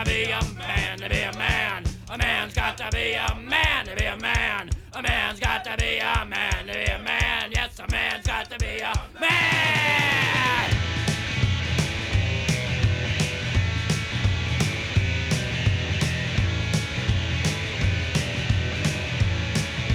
to be a man to be a man. A man's got to be a man to be a man. A man's got to be a man.